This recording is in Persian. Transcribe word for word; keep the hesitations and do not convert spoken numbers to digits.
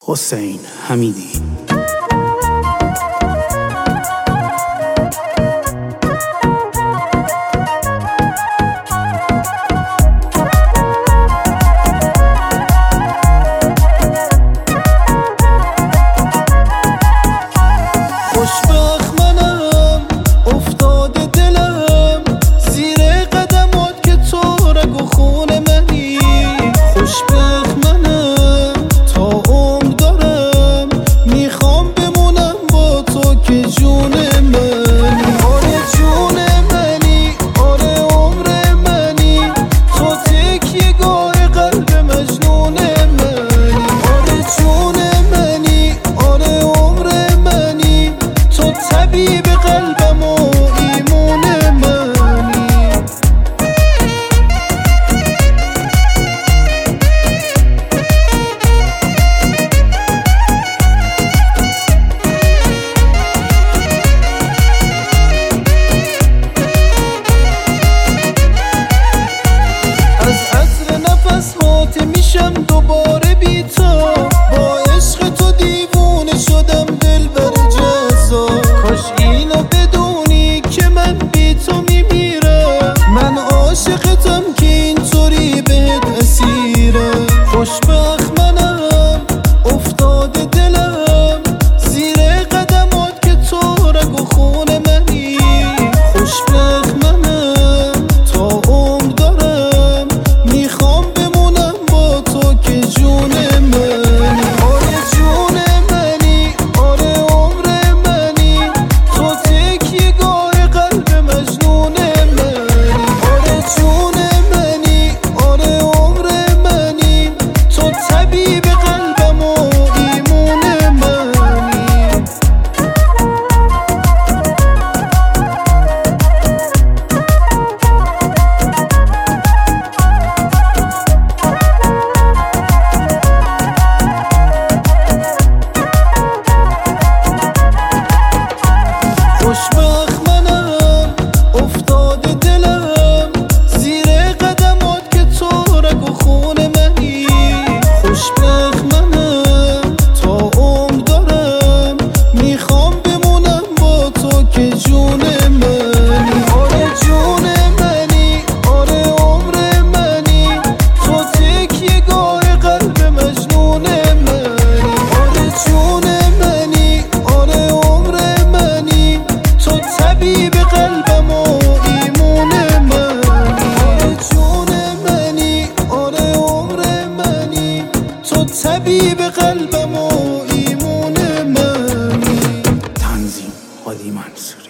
حسین حمیدی. خوشبخت منم افتاده دلم زیر قدمات که تو رگ و خون منی. خوشبخت منم تا عمر دارم میخوام بمونم با تو که جون منی. آره جون منی، آره عمر منی، تو تکیه گاه قلب مجنون منی. آره جون منی، آره عمر منی، تو طبیب قلبم و ایمون منی. از عطر نفس هات میشم دوباره بی تو، با عشق تو دیوونه شدم دلبر جزا. کاش اینو بدونی که من بی تو میمیرم، من عاشقتم که اینطوری بهت اسیرم. خوشبخت منم افتاده دلم زیر قدمات که تو رگ و خون منی. خوشبخت منم تا عمر دارم میخوام بمونم با تو که جون منی. آره جون منی، آره عمر منی، تو تکیه گاه قلب مجنون منی. آره جون منی، آره عمر منی، تو طبیب قلبم و ایمون منی. خوشبخت منم افتاده دلم زیر قدمات که تو رگ و خون منی. خوشبخت منم تا عمر دارم میخوام بمونم با تو که جون منی. آره جون منی، آره عمر منی، تو تکیه گاه قلب مجنون منی. آره جون منی، آره عمر منی، تو طبیب قلبم و ایمون منی. آره جون منی، آره عمر منی، تو طبیب قلبم و ایمون منی. تنظیم هادی منصور.